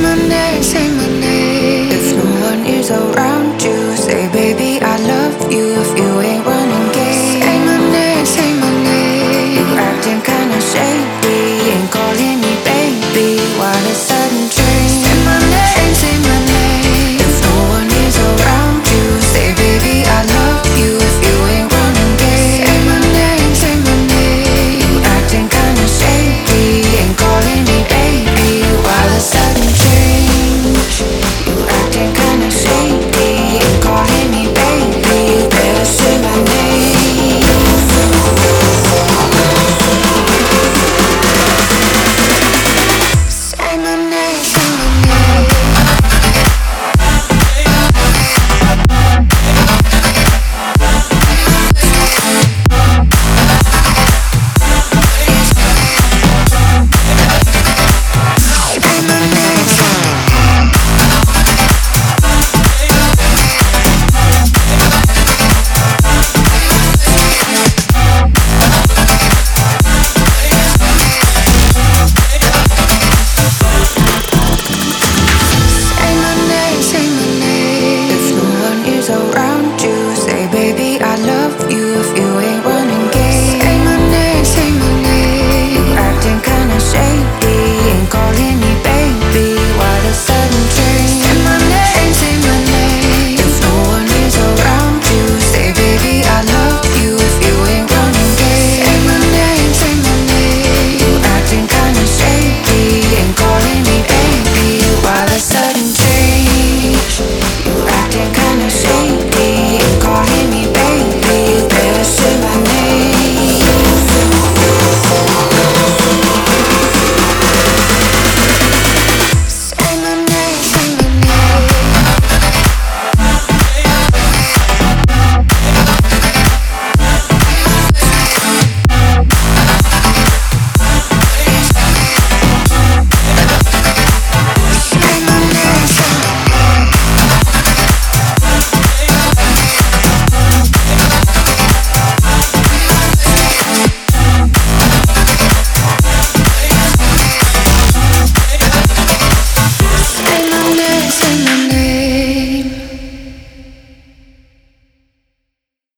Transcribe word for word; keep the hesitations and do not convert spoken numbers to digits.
my name, say my name. If no one is around you, say baby I love you. If you ain't running game, say my name, say my name. You acting kinda shady, ain't calling me baby. Why the sun